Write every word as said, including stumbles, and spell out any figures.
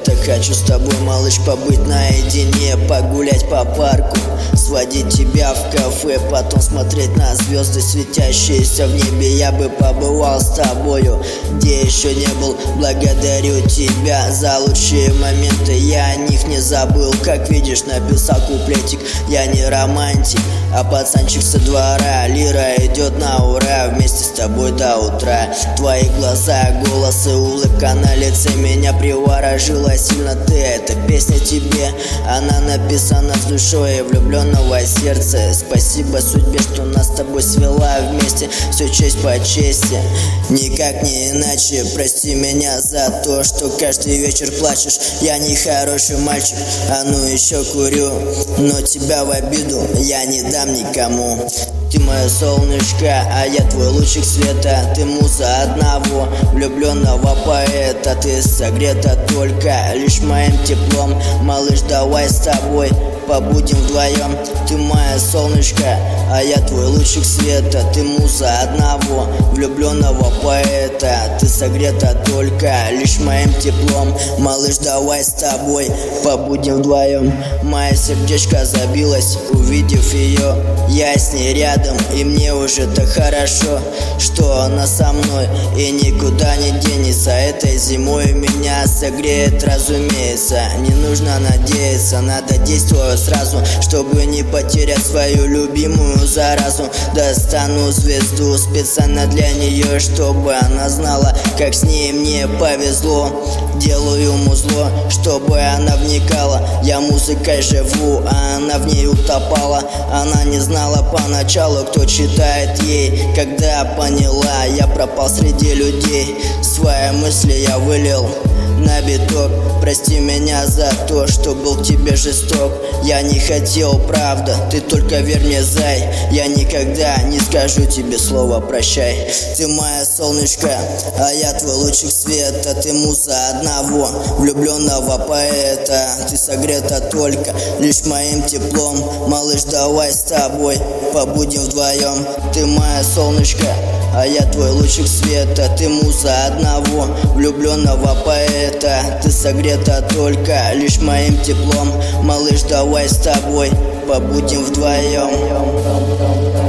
так хочу с тобой, малыш, побыть наедине, погулять по парку, сводить тебя в кафе, потом смотреть на звезды, светящиеся в небе. Я бы побывал с тобою, где еще не был. Благодарю тебя за лучшие моменты, я о них не забыл. Как видишь, написал куплетик. Я не романтик, а пацанчик со двора. Лира идет на ура, вместе с тобой до утра. Твои глаза, голос и улыбка на лице меня приворожила сильно ты. Эта песня тебе, она написана с душой влюбленного сердца. Спасибо судьбе, что нас с тобой свела вместе. Все честь по чести, никак не иначе. Прости меня за то, что каждый вечер плачешь. Я не хороший мальчик, а ну еще курю, но тебя в обиду я не дам никому. Ты мое солнышко, а я твой лучик света. Ты муза одного влюбленного поэта. Ты согрета только лишь моим теплом. Малыш, давай с тобой побудем вдвоем. Ты мое солнышко, а я твой лучик света. Ты муза одного влюбленного поэта. Ты согрета только лишь моим теплом. Малыш, давай с тобой побудем вдвоем. Мое сердечко забилось, увидев ее. Я с ней рядом, и мне уже так хорошо, что она со мной и никуда не денется. Этой зимой меня согреет, разумеется. Не нужно надеяться, надо действовать сразу, чтобы не потерять свою любимую заразу. Достану звезду специально для нее, чтобы она знала, как с ней мне повезло. Делаю музло, чтобы она вникала. Я музыкой живу, а она в ней утопала. Она не знала поначалу, кто читает ей. Когда поняла, я пропал среди людей. Свои мысли я вылил на биток. Прости меня за то, что был к тебе жесток. Я не хотел, правда, ты только верь мне, зай. Я никогда не скажу тебе слово прощай. Ты моя солнышко, а я твой лучик света. Ты муза одного влюбленного поэта. Ты согрета только лишь моим теплом. Малыш, давай с тобой побудем вдвоем. Ты моя солнышко, а я твой лучик света. Ты муза одного влюбленного поэта. Ты согрета только лишь моим теплом. Малыш, давай с тобой побудем вдвоем.